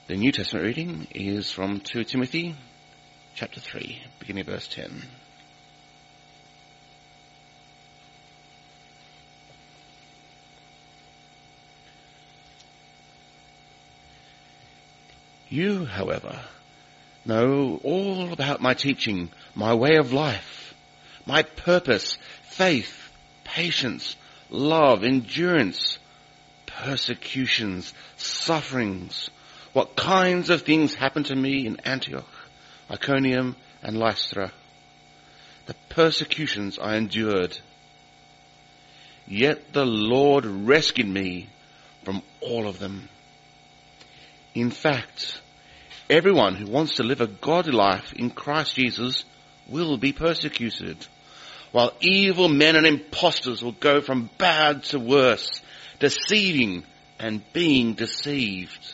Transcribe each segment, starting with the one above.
The New Testament reading is from 2 Timothy chapter 3, beginning of verse 10. You, however, know all about my teaching, my way of life, my purpose, faith, patience, love, endurance, persecutions, sufferings, what kinds of things happened to me in Antioch, Iconium, and Lystra, the persecutions I endured. Yet the Lord rescued me from all of them. In fact, everyone who wants to live a godly life in Christ Jesus will be persecuted, while evil men and impostors will go from bad to worse, deceiving and being deceived.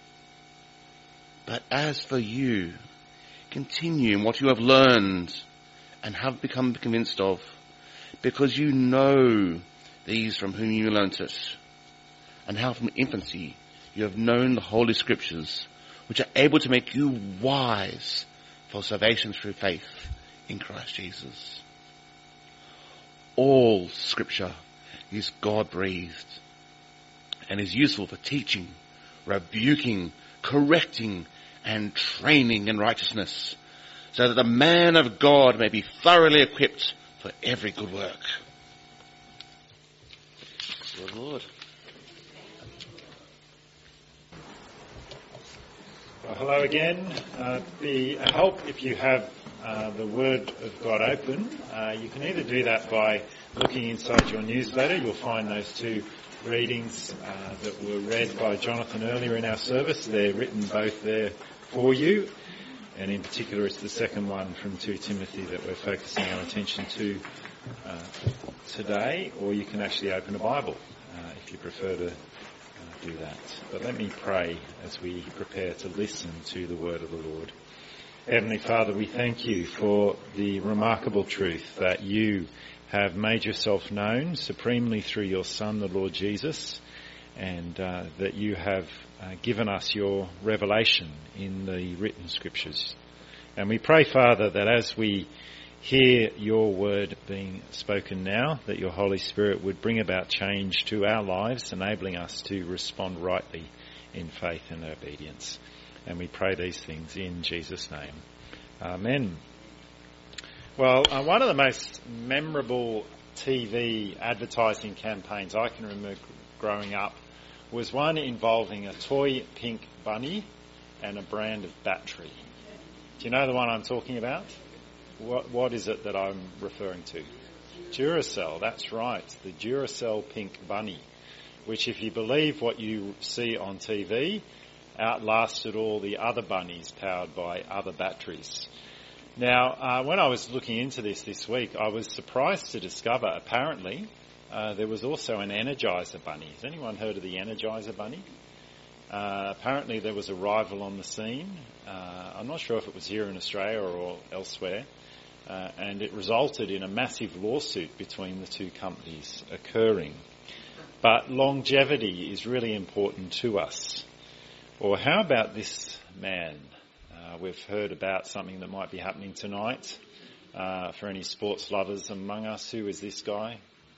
But as for you, continue in what you have learned and have become convinced of, because you know these from whom you learnt it, and how from infancy you have known the Holy Scriptures, which are able to make you wise for salvation through faith in Christ Jesus. All Scripture is God-breathed and is useful for teaching, rebuking, correcting, and training in righteousness, so that the man of God may be thoroughly equipped for every good work. Good Lord. Well, hello again. Be a help if you have the Word of God open. You can either do that by looking inside your newsletter. You'll find those two readings that were read by Jonathan earlier in our service. They're written both there for you, and in particular it's the second one from 2 Timothy that we're focusing our attention to today, or you can actually open a Bible if you prefer to do that. But let me pray as we prepare to listen to the word of the Lord. Heavenly Father, we thank you for the remarkable truth that you have made yourself known supremely through your Son, the Lord Jesus, and that you have given us your revelation in the written Scriptures. And we pray, Father, that as we hear your word being spoken now, that your Holy Spirit would bring about change to our lives, enabling us to respond rightly in faith and obedience. And we pray these things in Jesus' name. Amen. Well, one of the most memorable TV advertising campaigns I can remember growing up was one involving a toy pink bunny and a brand of battery. Do you know the one I'm talking about? What is it that I'm referring to? Duracell, that's right, the Duracell pink bunny, which, if you believe what you see on TV, outlasted all the other bunnies powered by other batteries. Now, when I was looking into this week, I was surprised to discover, apparently, there was also an Energizer bunny. Has anyone heard of the Energizer bunny? Apparently there was a rival on the scene. I'm not sure if it was here in Australia or elsewhere. And it resulted in a massive lawsuit between the two companies occurring. But longevity is really important to us. Or how about this man? We've heard about something that might be happening tonight. For any sports lovers among us, who is this guy?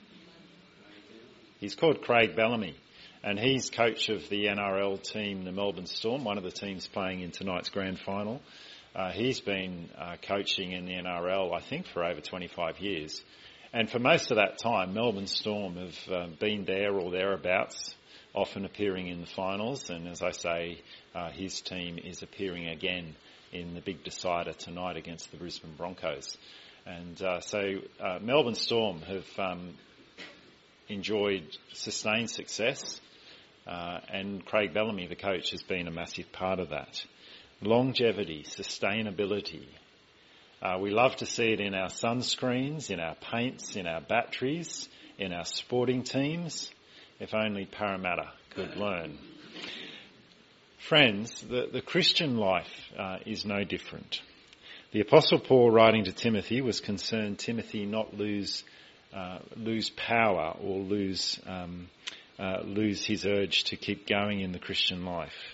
He's called Craig Bellamy, and he's coach of the NRL team, the Melbourne Storm, one of the teams playing in tonight's grand final. He's been coaching in the NRL, I think, for over 25 years. And for most of that time, Melbourne Storm have been there or thereabouts, often appearing in the finals. And as I say, his team is appearing again in the big decider tonight against the Brisbane Broncos. And so Melbourne Storm have enjoyed sustained success. And Craig Bellamy, the coach, has been a massive part of that. Longevity, sustainability. We love to see it in our sunscreens, in our paints, in our batteries, in our sporting teams. If only Parramatta could learn. Friends, the Christian life is no different. The Apostle Paul, writing to Timothy, was concerned Timothy not lose power or lose his urge to keep going in the Christian life.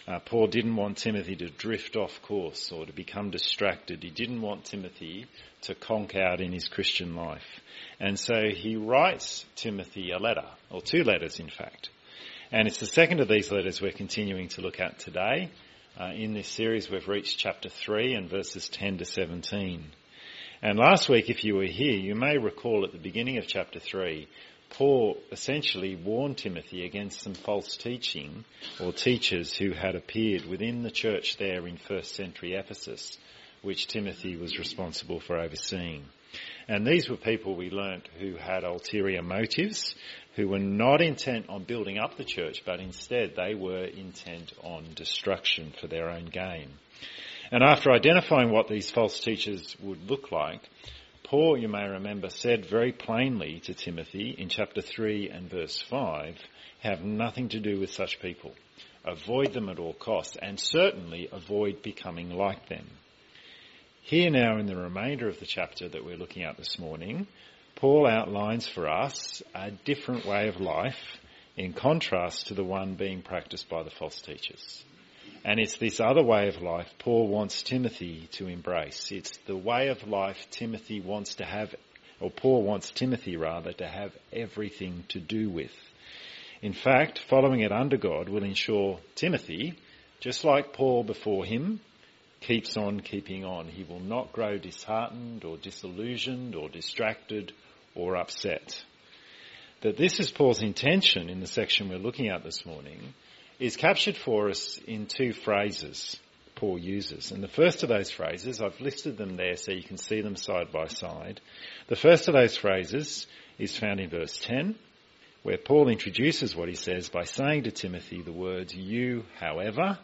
Paul didn't want Timothy to drift off course or to become distracted. He didn't want Timothy to conk out in his Christian life. And so he writes Timothy a letter, or 2 letters in fact. And it's the second of these letters we're continuing to look at today. In this series we've reached chapter 3 and verses 10 to 17. And last week, if you were here, you may recall at the beginning of chapter 3, Paul essentially warned Timothy against some false teaching or teachers who had appeared within the church there in first century Ephesus, which Timothy was responsible for overseeing. And these were people we learnt who had ulterior motives, who were not intent on building up the church, but instead they were intent on destruction for their own gain. And after identifying what these false teachers would look like, Paul, you may remember, said very plainly to Timothy in chapter 3 and verse 5, have nothing to do with such people. Avoid them at all costs, and certainly avoid becoming like them. Here now in the remainder of the chapter that we're looking at this morning, Paul outlines for us a different way of life in contrast to the one being practiced by the false teachers. And it's this other way of life Paul wants Timothy to embrace. It's the way of life Timothy wants to have, or Paul wants Timothy rather, to have everything to do with. In fact, following it under God will ensure Timothy, just like Paul before him, keeps on keeping on. He will not grow disheartened or disillusioned or distracted or upset. That this is Paul's intention in the section we're looking at this morning is captured for us in 2 phrases Paul uses. And the first of those phrases, I've listed them there so you can see them side by side. The first of those phrases is found in verse 10, where Paul introduces what he says by saying to Timothy the words, you, however,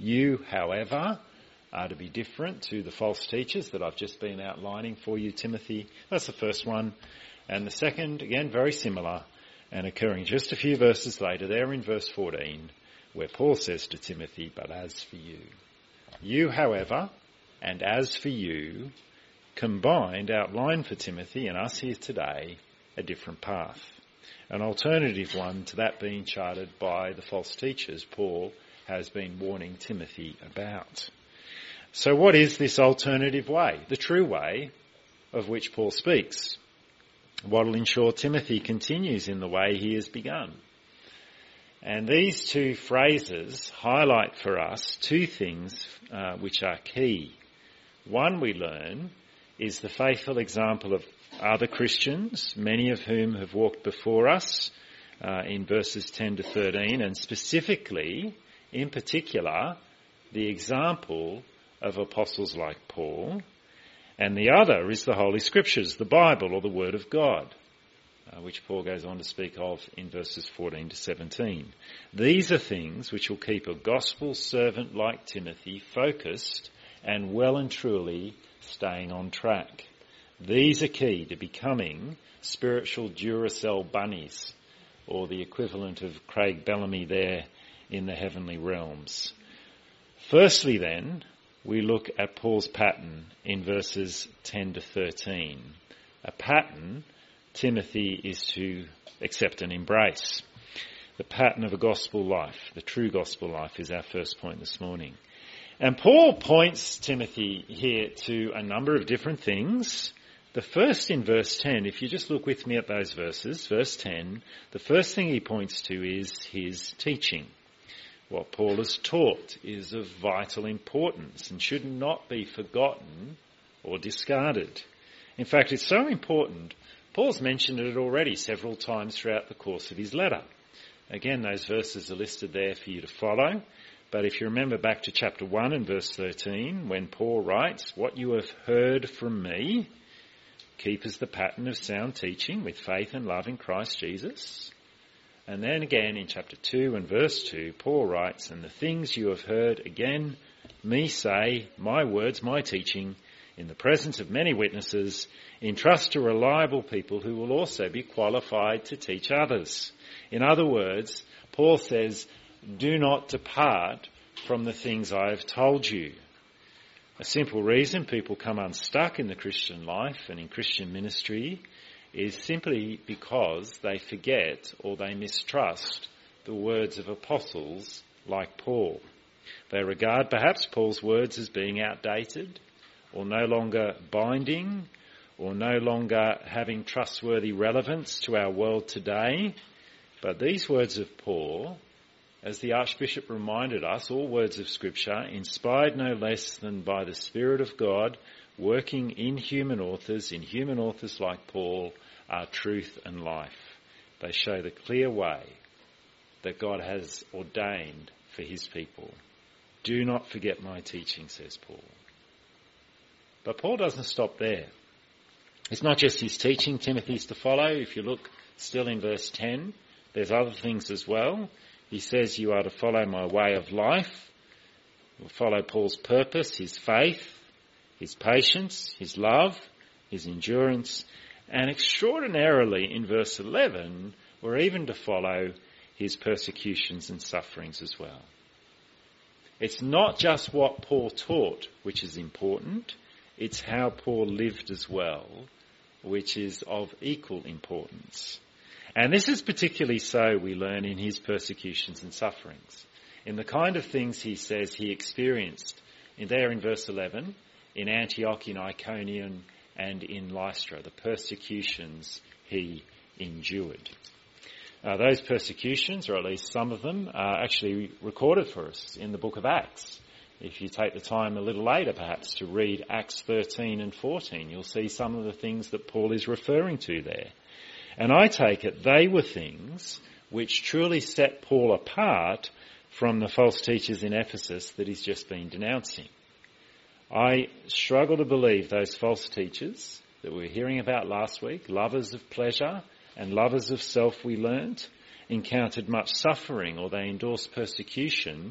are to be different to the false teachers that I've just been outlining for you, Timothy. That's the first one. And the second, again, very similar, and occurring just a few verses later, there in verse 14, where Paul says to Timothy, but as for you, however, and as for you, combined outline for Timothy and us here today a different path, an alternative one to that being charted by the false teachers Paul has been warning Timothy about. So what is this alternative way, the true way of which Paul speaks? What will ensure Timothy continues in the way he has begun? And these 2 phrases highlight for us 2 things which are key. One we learn is the faithful example of other Christians, many of whom have walked before us in verses 10 to 13, and specifically, in particular, the example of apostles like Paul. And the other is the Holy Scriptures, the Bible or the Word of God, which Paul goes on to speak of in verses 14 to 17. These are things which will keep a gospel servant like Timothy focused and well and truly staying on track. These are key to becoming spiritual Duracell bunnies, or the equivalent of Craig Bellamy there in the heavenly realms. Firstly then, we look at Paul's pattern in verses 10 to 13. A pattern Timothy is to accept and embrace. The pattern of a gospel life, the true gospel life, is our first point this morning. And Paul points Timothy here to a number of different things. The first in verse 10, if you just look with me at those verses, verse 10, the first thing he points to is his teaching. What Paul has taught is of vital importance and should not be forgotten or discarded. In fact, it's so important, Paul's mentioned it already several times throughout the course of his letter. Again, those verses are listed there for you to follow. But if you remember back to chapter 1 and verse 13, when Paul writes, what you have heard from me, keep as the pattern of sound teaching with faith and love in Christ Jesus. And then again in chapter 2 and verse 2, Paul writes, and the things you have heard again, me say, my words, my teaching, in the presence of many witnesses, entrust to reliable people who will also be qualified to teach others. In other words, Paul says, do not depart from the things I have told you. A simple reason people come unstuck in the Christian life and in Christian ministry is simply because they forget or they mistrust the words of apostles like Paul. They regard perhaps Paul's words as being outdated or no longer binding or no longer having trustworthy relevance to our world today. But these words of Paul, as the Archbishop reminded us, all words of Scripture, inspired no less than by the Spirit of God, working in human authors like Paul, are truth and life. They show the clear way that God has ordained for his people. Do not forget my teaching, says Paul. But Paul doesn't stop there. It's not just his teaching Timothy's to follow. If you look still in verse 10, there's other things as well. He says you are to follow my way of life. You'll follow Paul's purpose, his faith, his patience, his love, his endurance, and extraordinarily in verse 11, we're even to follow his persecutions and sufferings as well. It's not just what Paul taught, which is important. It's how Paul lived as well, which is of equal importance. And this is particularly so, we learn, in his persecutions and sufferings. In the kind of things he says he experienced in verse 11, in Antioch, in Iconium, and in Lystra, the persecutions he endured. Those persecutions, or at least some of them, are actually recorded for us in the book of Acts. If you take the time a little later, perhaps, to read Acts 13 and 14, you'll see some of the things that Paul is referring to there. And I take it they were things which truly set Paul apart from the false teachers in Ephesus that he's just been denouncing. I struggle to believe those false teachers that we were hearing about last week, lovers of pleasure and lovers of self, we learnt, encountered much suffering, or they endorsed persecution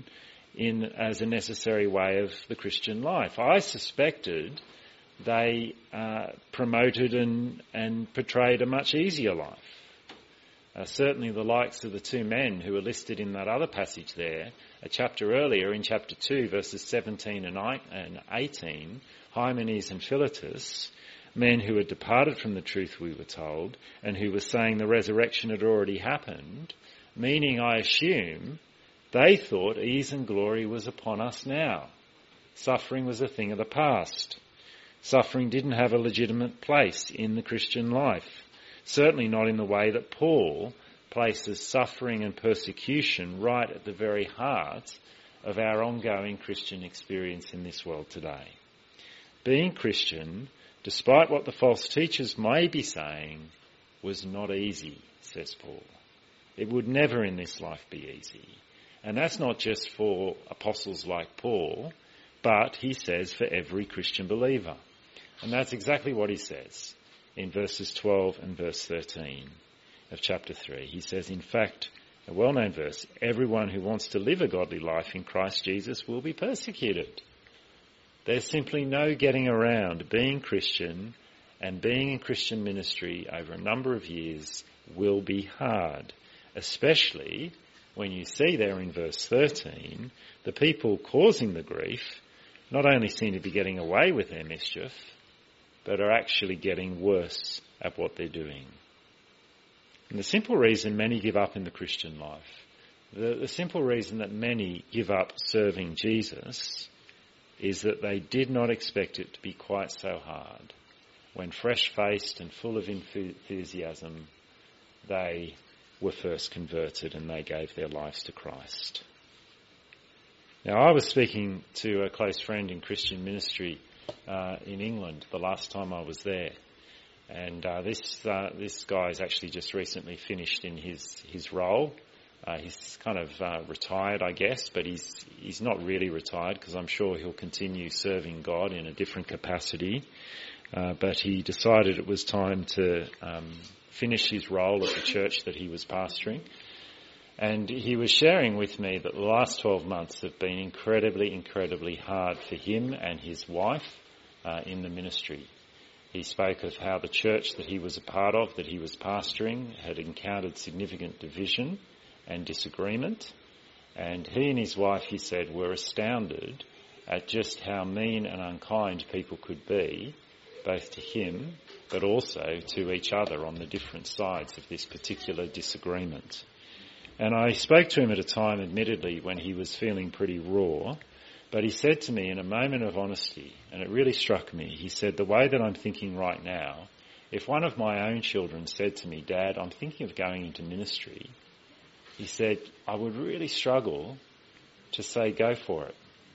as a necessary way of the Christian life. I suspected they promoted and portrayed a much easier life. Certainly the likes of the two men who are listed in that other passage there, a chapter earlier in chapter 2, verses 17 and 18, Hymenaeus and Philetus, men who had departed from the truth, we were told, and who were saying the resurrection had already happened, meaning, I assume, they thought ease and glory was upon us now. Suffering was a thing of the past. Suffering didn't have a legitimate place in the Christian life. Certainly not in the way that Paul places suffering and persecution right at the very heart of our ongoing Christian experience in this world today. Being Christian, despite what the false teachers may be saying, was not easy, says Paul. It would never in this life be easy. And that's not just for apostles like Paul, but he says for every Christian believer. And that's exactly what he says in verses 12 and verse 13 of chapter 3. He says, in fact, a well-known verse, everyone who wants to live a godly life in Christ Jesus will be persecuted. There's simply no getting around being Christian, and being in Christian ministry over a number of years will be hard, especially when you see there in verse 13, the people causing the grief not only seem to be getting away with their mischief, but are actually getting worse at what they're doing. And the simple reason many give up in the Christian life, the simple reason that many give up serving Jesus, is that they did not expect it to be quite so hard. When fresh-faced and full of enthusiasm, they were first converted and they gave their lives to Christ. Now, I was speaking to a close friend in Christian ministry in England the last time I was there. And this guy's actually just recently finished in his role. He's kind of retired, I guess, but he's not really retired because I'm sure he'll continue serving God in a different capacity. But he decided it was time to finish his role at the church that he was pastoring. And he was sharing with me that the last 12 months have been incredibly, incredibly hard for him and his wife in the ministry. He spoke of how the church that he was a part of, that he was pastoring, had encountered significant division and disagreement. And he and his wife, he said, were astounded at just how mean and unkind people could be, both to him but also to each other on the different sides of this particular disagreement. And I spoke to him at a time, admittedly, when he was feeling pretty raw, but he said to me in a moment of honesty, and it really struck me, he said, the way that I'm thinking right now, if one of my own children said to me, Dad, I'm thinking of going into ministry, he said, I would really struggle to say go for it.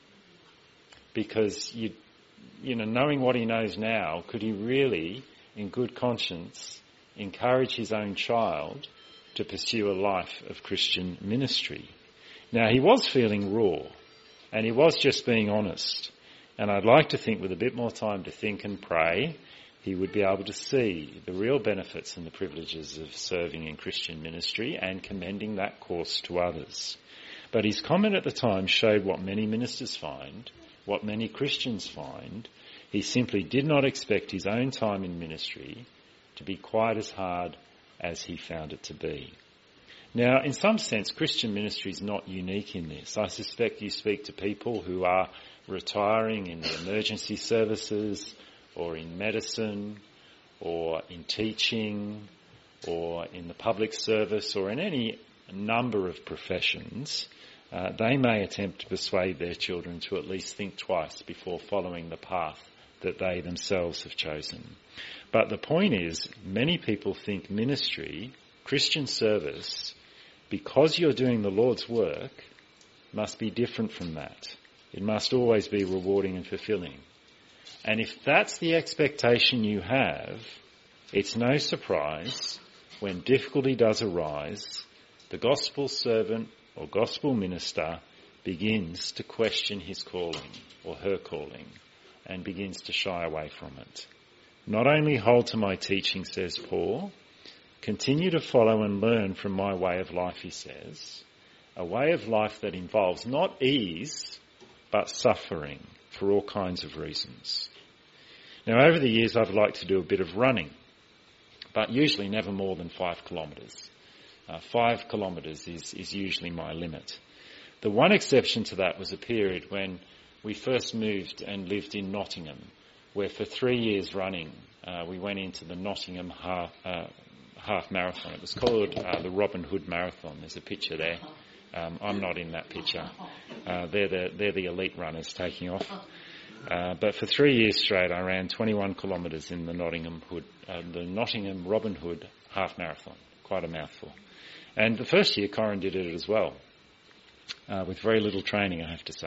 Because, knowing what he knows now, could he really, in good conscience, encourage his own child to pursue a life of Christian ministry? Now, he was feeling raw, and he was just being honest. And I'd like to think with a bit more time to think and pray, he would be able to see the real benefits and the privileges of serving in Christian ministry and commending that course to others. But his comment at the time showed what many ministers find, what many Christians find. He simply did not expect his own time in ministry to be quite as hard as he found it to be. Now, in some sense, Christian ministry is not unique in this. I suspect you speak to people who are retiring in the emergency services or in medicine or in teaching or in the public service or in any number of professions. They may attempt to persuade their children to at least think twice before following the path that they themselves have chosen. But the point is, many people think ministry, Christian service, because you're doing the Lord's work, must be different from that. It must always be rewarding and fulfilling. And if that's the expectation you have, it's no surprise when difficulty does arise, the gospel servant or gospel minister begins to question his calling or her calling and begins to shy away from it. Not only hold to my teaching, says Paul, continue to follow and learn from my way of life, he says, a way of life that involves not ease, but suffering for all kinds of reasons. Now, over the years, I've liked to do a bit of running, but usually never more than 5 kilometres. 5 kilometres is usually my limit. The one exception to that was a period when we first moved and lived in Nottingham, where for 3 years running, we went into the Nottingham half marathon. It was called the Robin Hood Marathon. There's a picture there. I'm not in that picture. They're the elite runners taking off. But for 3 years straight, I ran 21 kilometres in the Nottingham Robin Hood half marathon. Quite a mouthful. And the first year, Corin did it as well, with very little training, I have to say.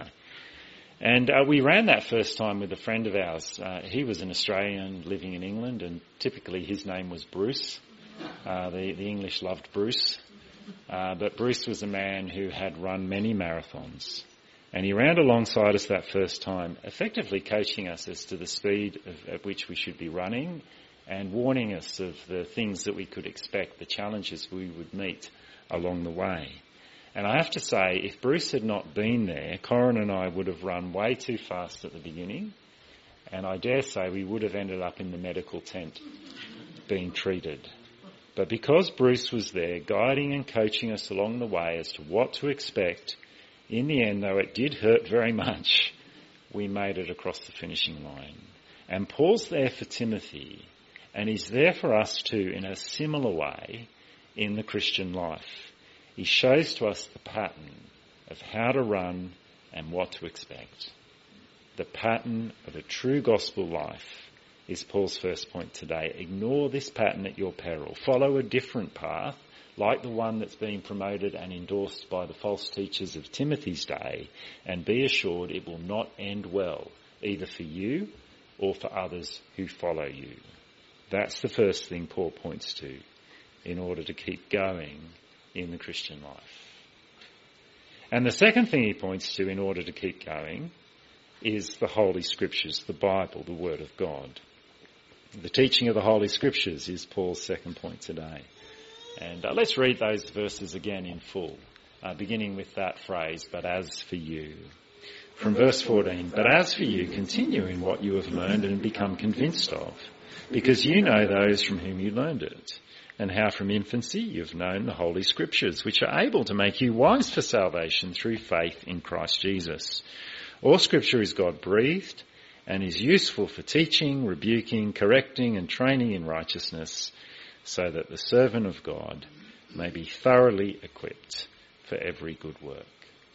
And we ran that first time with a friend of ours. He was an Australian living in England, and typically his name was Bruce. The English loved Bruce. But Bruce was a man who had run many marathons. And he ran alongside us that first time, effectively coaching us as to the speed at which we should be running and warning us of the things that we could expect, the challenges we would meet along the way. And I have to say, if Bruce had not been there, Corin and I would have run way too fast at the beginning, and I dare say we would have ended up in the medical tent being treated. But because Bruce was there, guiding and coaching us along the way as to what to expect, in the end, though it did hurt very much, we made it across the finishing line. And Paul's there for Timothy, and he's there for us too in a similar way in the Christian life. He shows to us the pattern of how to run and what to expect. The pattern of a true gospel life is Paul's first point today. Ignore this pattern at your peril. Follow a different path, like the one that's being promoted and endorsed by the false teachers of Timothy's day, and be assured it will not end well, either for you or for others who follow you. That's the first thing Paul points to in order to keep going in the Christian life. And the second thing he points to in order to keep going is the Holy Scriptures, the Bible, the Word of God. The teaching of the Holy Scriptures is Paul's second point today. And let's read those verses again in full, beginning with that phrase, but as for you. From verse 14, but as for you, continue in what you have learned and become convinced of, because you know those from whom you learned it, and how from infancy you've known the Holy Scriptures, which are able to make you wise for salvation through faith in Christ Jesus. All Scripture is God-breathed and is useful for teaching, rebuking, correcting and training in righteousness, so that the servant of God may be thoroughly equipped for every good work.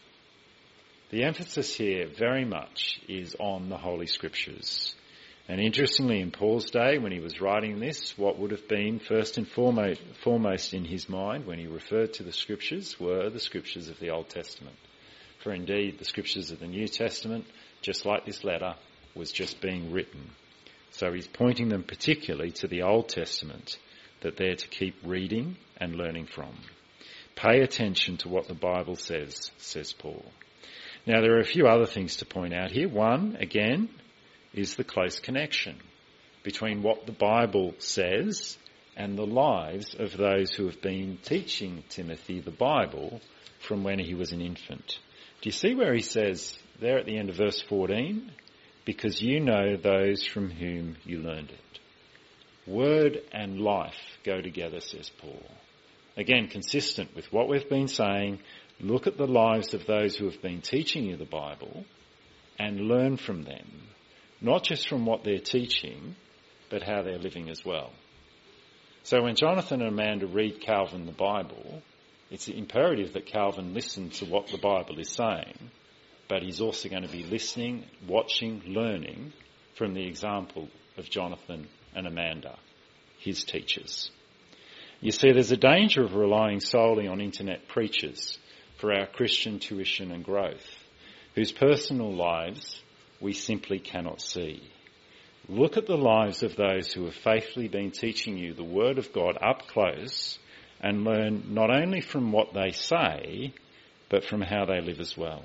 The emphasis here very much is on the Holy Scriptures. And interestingly, in Paul's day, when he was writing this, what would have been first and foremost in his mind when he referred to the Scriptures were the Scriptures of the Old Testament. For indeed, the Scriptures of the New Testament, just like this letter, was just being written. So he's pointing them particularly to the Old Testament that they're to keep reading and learning from. Pay attention to what the Bible says Paul. Now, there are a few other things to point out here. One, again, is the close connection between what the Bible says and the lives of those who have been teaching Timothy the Bible from when he was an infant. Do you see where he says there at the end of verse 14? Because you know those from whom you learned it. Word and life go together, says Paul. Again, consistent with what we've been saying, look at the lives of those who have been teaching you the Bible and learn from them. Not just from what they're teaching, but how they're living as well. So when Jonathan and Amanda read Calvin the Bible, it's imperative that Calvin listen to what the Bible is saying, but he's also going to be listening, watching, learning from the example of Jonathan and Amanda, his teachers. You see, there's a danger of relying solely on internet preachers for our Christian tuition and growth, whose personal lives we simply cannot see. Look at the lives of those who have faithfully been teaching you the Word of God up close and learn not only from what they say, but from how they live as well.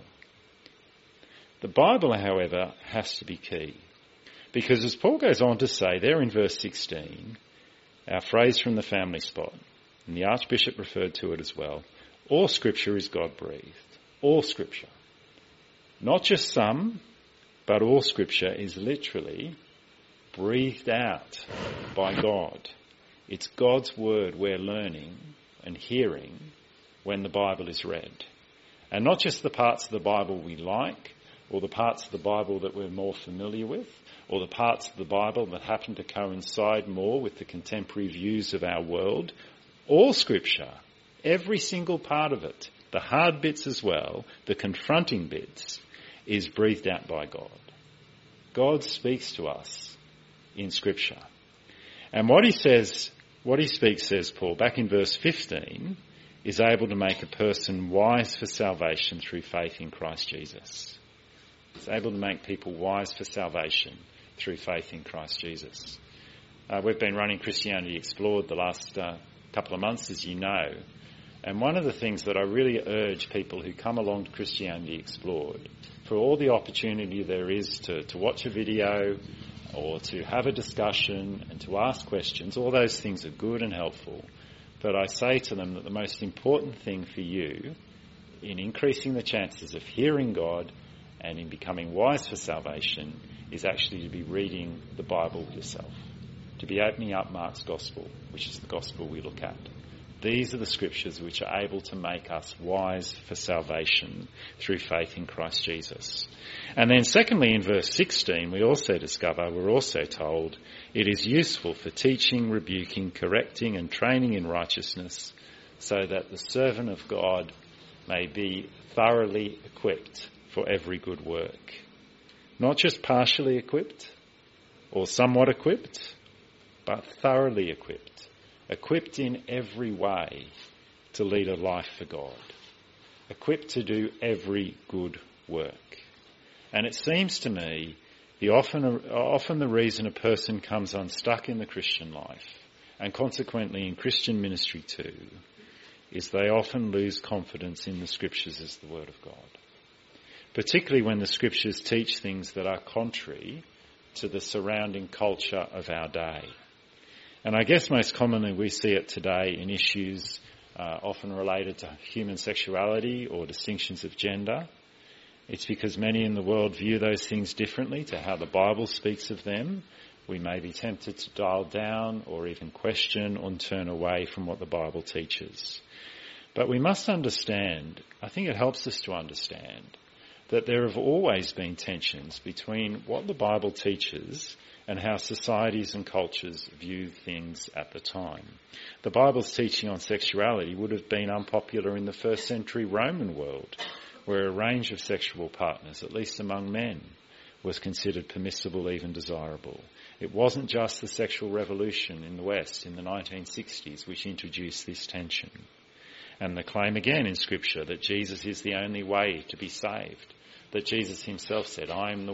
The Bible, however, has to be key. Because as Paul goes on to say there in verse 16, our phrase from the family spot, and the Archbishop referred to it as well, all Scripture is God-breathed. All Scripture. Not just some, but all Scripture is literally breathed out by God. It's God's word we're learning and hearing when the Bible is read. And not just the parts of the Bible we like, or the parts of the Bible that we're more familiar with, or the parts of the Bible that happen to coincide more with the contemporary views of our world. All Scripture, every single part of it, the hard bits as well, the confronting bits, is breathed out by God. God speaks to us in Scripture. And what he speaks, says Paul, back in verse 15, is able to make a person wise for salvation through faith in Christ Jesus. It's able to make people wise for salvation through faith in Christ Jesus. We've been running Christianity Explored the last couple of months, as you know. And one of the things that I really urge people who come along to Christianity Explored, for all the opportunity there is to watch a video or to have a discussion and to ask questions, all those things are good and helpful. But I say to them that the most important thing for you in increasing the chances of hearing God and in becoming wise for salvation is actually to be reading the Bible yourself, to be opening up Mark's Gospel, which is the Gospel we look at. These are the Scriptures which are able to make us wise for salvation through faith in Christ Jesus. And then secondly, in verse 16, we're also told, it is useful for teaching, rebuking, correcting and training in righteousness, so that the servant of God may be thoroughly equipped for every good work. Not just partially equipped or somewhat equipped, but thoroughly equipped. Equipped in every way to lead a life for God. Equipped to do every good work. And it seems to me often the reason a person comes unstuck in the Christian life, and consequently in Christian ministry too, is they often lose confidence in the Scriptures as the Word of God. Particularly when the Scriptures teach things that are contrary to the surrounding culture of our day. And I guess most commonly we see it today in issues often related to human sexuality or distinctions of gender. It's because many in the world view those things differently to how the Bible speaks of them. We may be tempted to dial down or even question or turn away from what the Bible teaches. But we must understand, I think it helps us to understand, that there have always been tensions between what the Bible teaches and how societies and cultures view things at the time. The Bible's teaching on sexuality would have been unpopular in the first century Roman world, where a range of sexual partners, at least among men, was considered permissible, even desirable. It wasn't just the sexual revolution in the West in the 1960s which introduced this tension. And the claim again in Scripture that Jesus is the only way to be saved, that Jesus himself said, I am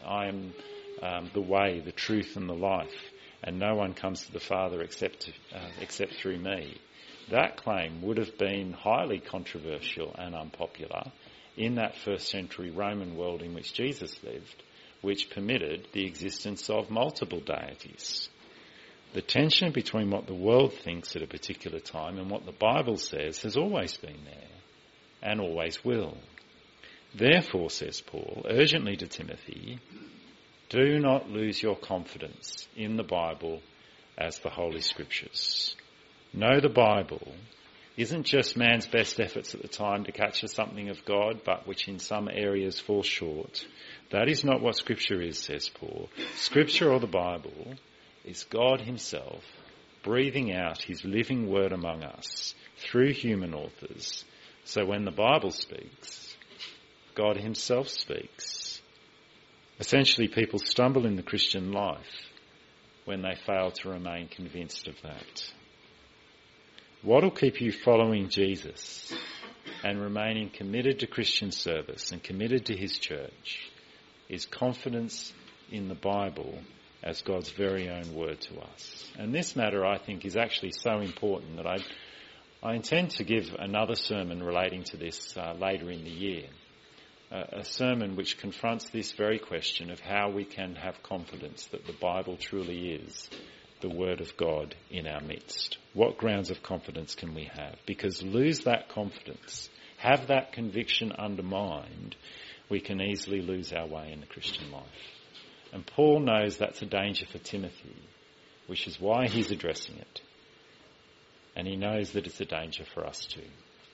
the way, the truth and the life, and no one comes to the Father except through me. That claim would have been highly controversial and unpopular in that first century Roman world in which Jesus lived, which permitted the existence of multiple deities. The tension between what the world thinks at a particular time and what the Bible says has always been there, and always will. Therefore, says Paul urgently to Timothy, do not lose your confidence in the Bible as the Holy Scriptures. Know the Bible isn't just man's best efforts at the time to capture something of God, but which in some areas fall short. That is not what Scripture is, says Paul. Scripture, or the Bible, is God himself breathing out his living word among us through human authors. So when the Bible speaks, God himself speaks. Essentially, people stumble in the Christian life when they fail to remain convinced of that. What will keep you following Jesus and remaining committed to Christian service and committed to his church is confidence in the Bible as God's very own word to us. And this matter, I think, is actually so important that I intend to give another sermon relating to this later in the year. A sermon which confronts this very question of how we can have confidence that the Bible truly is the Word of God in our midst. What grounds of confidence can we have? Because lose that confidence, have that conviction undermined, we can easily lose our way in the Christian life. And Paul knows that's a danger for Timothy, which is why he's addressing it. And he knows that it's a danger for us too.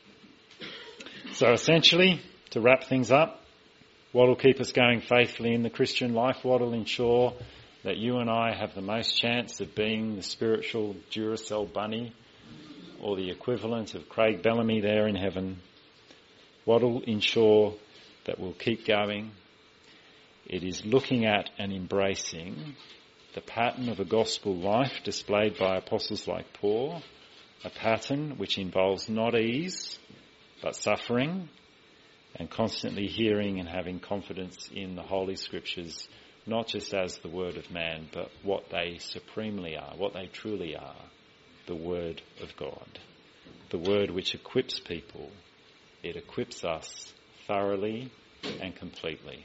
So essentially, to wrap things up, what will keep us going faithfully in the Christian life? What will ensure that you and I have the most chance of being the spiritual Duracell bunny or the equivalent of Craig Bellamy there in heaven? What will ensure that we'll keep going? It is looking at and embracing the pattern of a gospel life displayed by apostles like Paul, a pattern which involves not ease but suffering, and constantly hearing and having confidence in the Holy Scriptures, not just as the word of man, but what they supremely are, what they truly are, the Word of God. The Word which equips people. It equips us thoroughly and completely.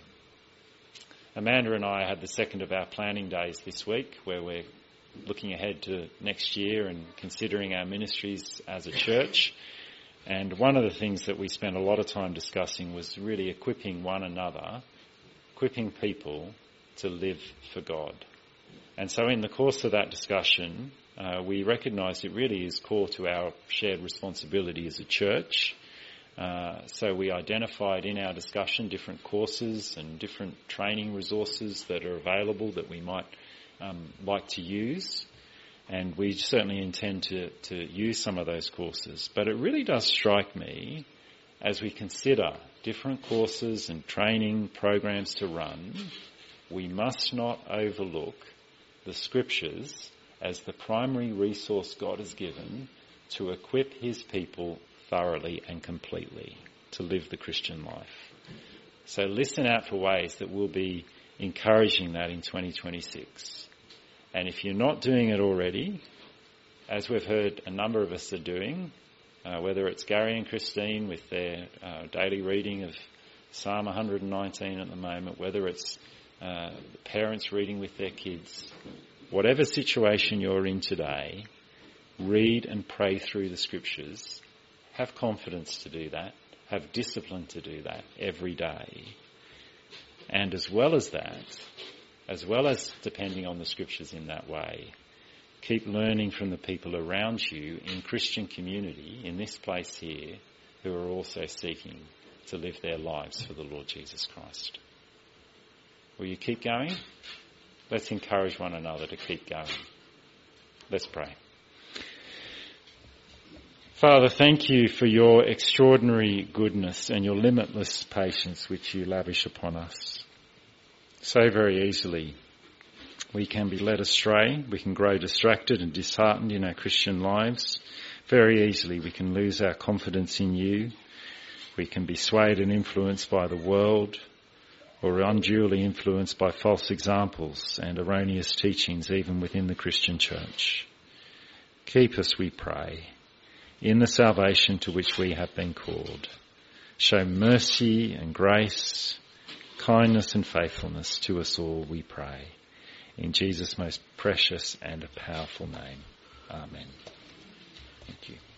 Amanda and I had the second of our planning days this week, where we're looking ahead to next year and considering our ministries as a church. And one of the things that we spent a lot of time discussing was really equipping one another, equipping people to live for God. And so in the course of that discussion, we recognised it really is core to our shared responsibility as a church. So we identified in our discussion different courses and different training resources that are available that we might like to use. And we certainly intend to use some of those courses. But it really does strike me, as we consider different courses and training programs to run, we must not overlook the Scriptures as the primary resource God has given to equip his people thoroughly and completely to live the Christian life. So listen out for ways that we'll be encouraging that in 2026. And if you're not doing it already, as we've heard a number of us are doing, whether it's Gary and Christine with their daily reading of Psalm 119 at the moment, whether it's parents reading with their kids, whatever situation you're in today, read and pray through the Scriptures. Have confidence to do that. Have discipline to do that every day. And as well as that, as well as depending on the Scriptures in that way, keep learning from the people around you in Christian community, in this place here, who are also seeking to live their lives for the Lord Jesus Christ. Will you keep going? Let's encourage one another to keep going. Let's pray. Father, thank you for your extraordinary goodness and your limitless patience which you lavish upon us. So very easily we can be led astray, we can grow distracted and disheartened in our Christian lives. Very easily we can lose our confidence in you. We can be swayed and influenced by the world, or unduly influenced by false examples and erroneous teachings even within the Christian church. Keep us, we pray, in the salvation to which we have been called. Show mercy and grace, kindness and faithfulness to us all, we pray. In Jesus' most precious and powerful name. Amen. Thank you.